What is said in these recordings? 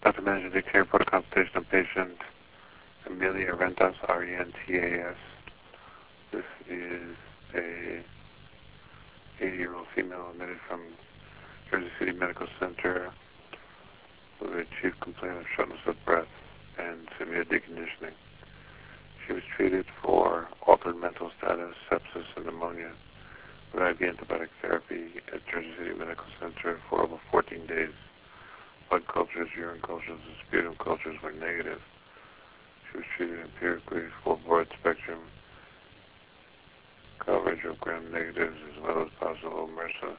Dr. Manager, the care report consultation of patient Amelia Rentas, R-E-N-T-A-S. This is a 80-year-old female admitted from Jersey City Medical Center with a chief complaint of shortness of breath and severe deconditioning. She was treated for altered mental status, sepsis, and pneumonia with IV antibiotic therapy at Jersey City Medical Center for over 14 days. Blood cultures, urine cultures, and sputum cultures were negative. She was treated empirically for broad-spectrum coverage of gram-negatives as well as possible MRSA.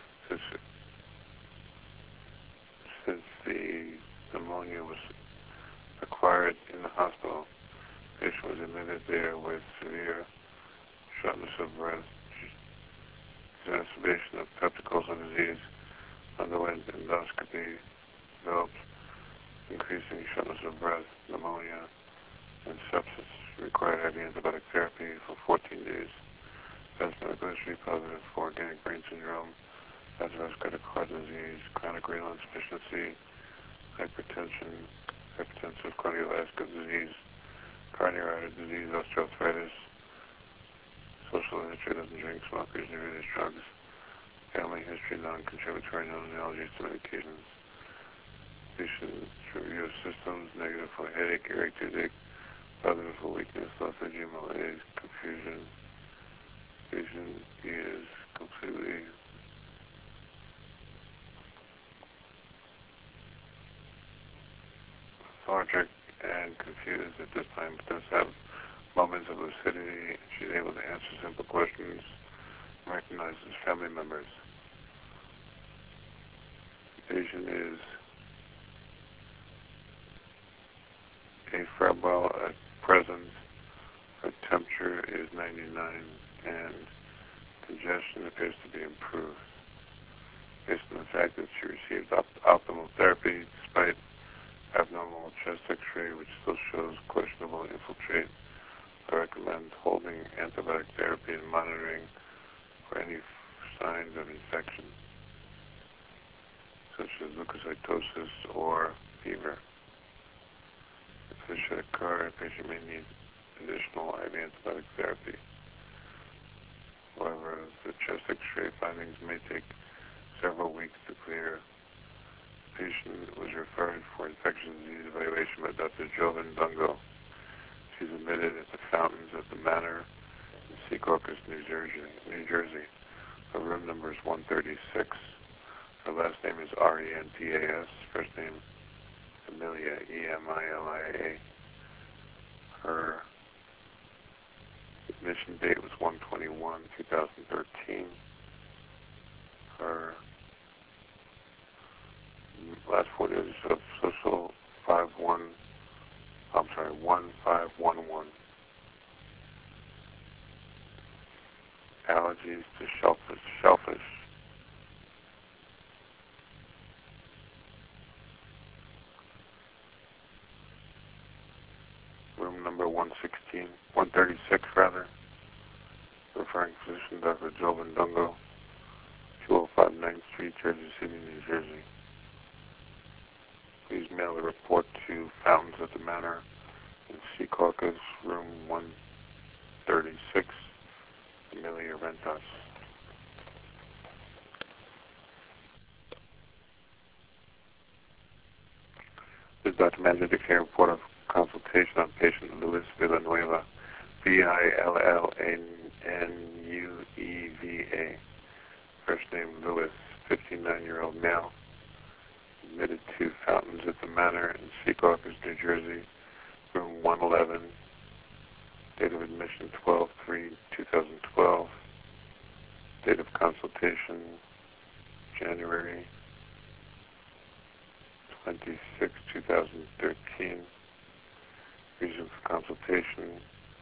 Since the pneumonia was acquired in the hospital, the patient was admitted there with severe shortness of breath, exacerbation of peptic-ulcer disease, underwent endoscopy, developed increasing shortness of breath, pneumonia, and sepsis. She required IV antibiotic therapy for 14 days. Past medical history positive for organic brain syndrome, atherosclerotic heart disease, chronic renal insufficiency, hypertension, hypertensive cardiovascular disease, coronary artery disease, osteoarthritis, social history, doesn't drink, smoke, uses various drugs, family history, non-contributory, known allergies to medications. Patient review of systems, negative for headache, earache, toothache, positive for weakness, lethargy, malaise, confusion. Patient is completely lethargic and confused at this time, but does have moments of lucidity. She's able to answer simple questions and recognizes family members. The patient is afebrile at present. Her temperature is 99 and congestion appears to be improved. Based on the fact that she received optimal therapy despite abnormal chest x-ray, which still shows questionable infiltrate, I recommend holding antibiotic therapy and monitoring for any signs of infection, such as leukocytosis or fever. If this should occur, a patient may need additional IV antibiotic therapy. However, the chest x-ray findings may take several weeks to clear. The patient was referred for infectious disease evaluation by Dr. Jovan Dungo. She's admitted at the Fountains at the Manor in Secaucus, New Jersey. Her room number is 136. Her last name is R-E-N-T-A-S. First name Emilia, E-M-I-L-I-A. Her admission date was 1/21/2013. Her last 4 digits of social 1511. Allergies to shellfish. Room number 136 rather. Referring physician Dr. Jovan Dungo, 205 9th Street, Jersey City, New Jersey. Please mail the report to Fountains at the Manor in Secaucus, room 136, Amelia Rentas. This is Dr. Manager, the care report of consultation on patient Luis Villanueva, Villanueva. First name Luis, 59-year-old male, admitted to Fountains at the Manor in Secaucus, New Jersey, room 111, date of admission 12/3/2012, date of consultation January 26, 2013, reason for consultation,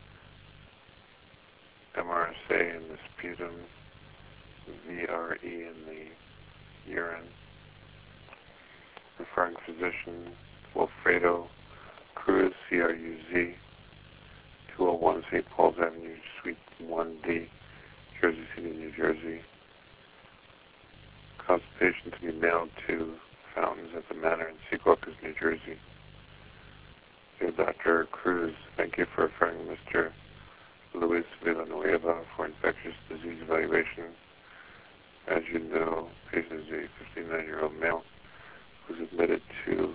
MRSA in the sputum, VRE in the urine. Referring physician Wilfredo Cruz, CRUZ, 201 St. Paul's Avenue, Suite 1D, Jersey City, New Jersey. Consultation to be mailed to Fountains at the Manor in Secaucus, New New Jersey. Dear Dr. Cruz, thank you for referring Mr. Luis Villanueva for infectious disease evaluation. As you know, patient is a 59-year-old male who's admitted to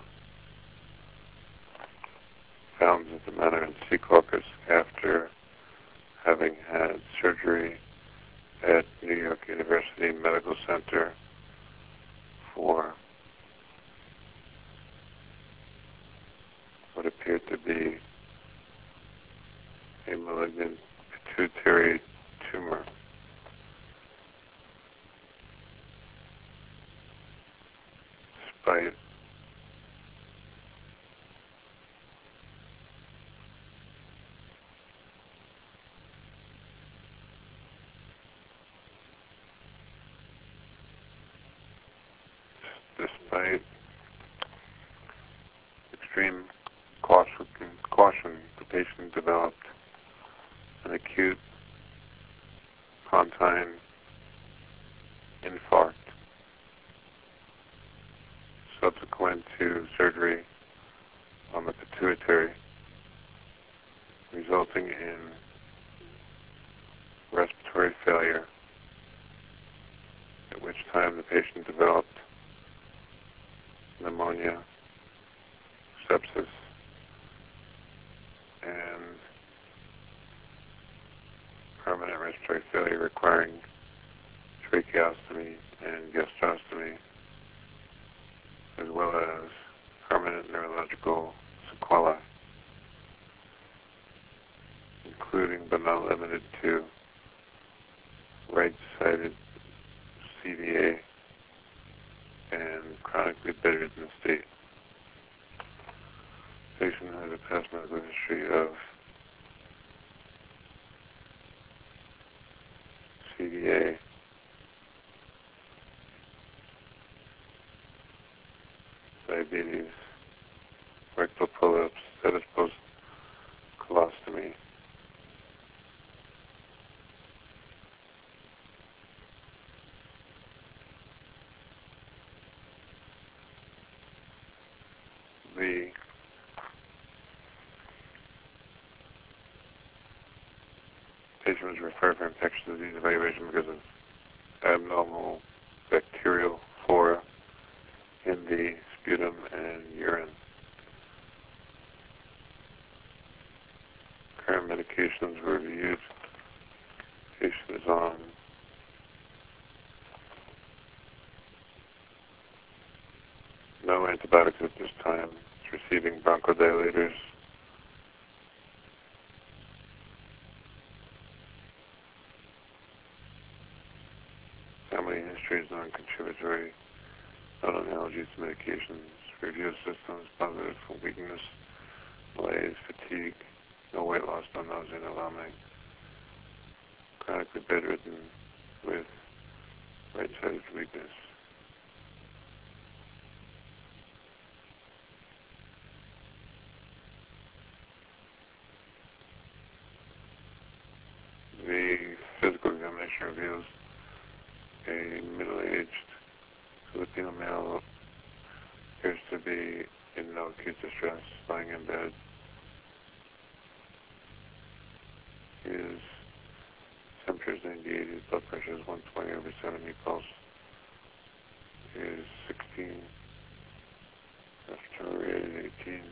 fountains at the Manor in Secaucus after having had surgery at New York University Medical Center for what appeared to be a malignant pituitary tumor. Despite despite extreme caution, the patient developed an acute pontine infarct subsequent to surgery on the pituitary, resulting in respiratory failure, at which time the patient developed pneumonia, sepsis, and permanent respiratory failure requiring tracheostomy and gastrostomy, as well as permanent neurological sequelae, including but not limited to right-sided CVA and chronically bedridden state. The patient has a past medical history of CVA, diabetes, rectal polyps, status post-colostomy, the patient was referred for infectious disease evaluation because of abnormal bacterial flora in the sputum and urine. Current medications were reviewed. Patient is on no antibiotics at this time. Is receiving bronchodilators. Family history is non-contributory. Not on allergies to medications. Review systems positive for weakness, malaise, fatigue, no weight loss, no nausea, no vomiting. Chronically bedridden with right-sided weakness. The physical examination reveals a middle-aged Filipino male appears to be in no acute distress, lying in bed. His temperature is 98, his blood pressure is 120/70, pulse is 16, respiratory rate is 18.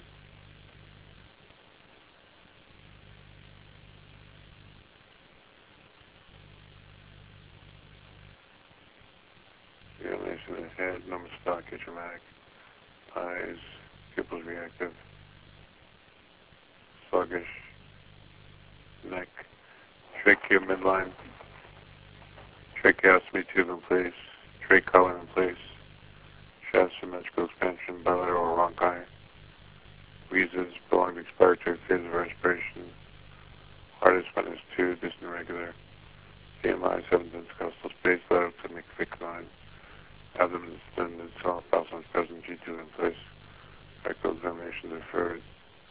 Examination of the head, number stock, atraumatic, eyes, pupils reactive, sluggish, neck, trachea midline, tracheostomy tube in place, trach collar in place, chest symmetrical expansion, bilateral rhonchi, wheezes, prolonged expiratory phase of respiration, heart is minus 2, distant regular, BMI 7 intercostal space, lateral stomach thick line, abdomen distended, soft bowel sounds present, G2 in place, rectal examination deferred.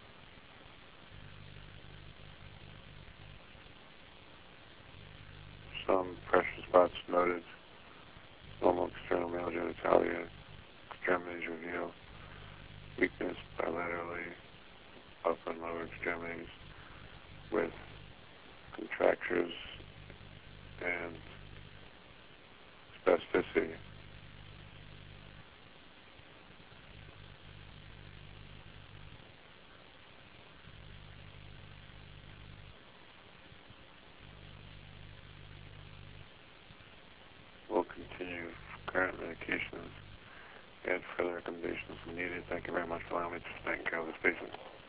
Some pressure spots noted, normal external male genitalia, extremities revealed, weakness lower extremities with contractures and spasticity. We'll continue current medications and further recommendations when needed. Thank you very much for allowing me to take care of this patient.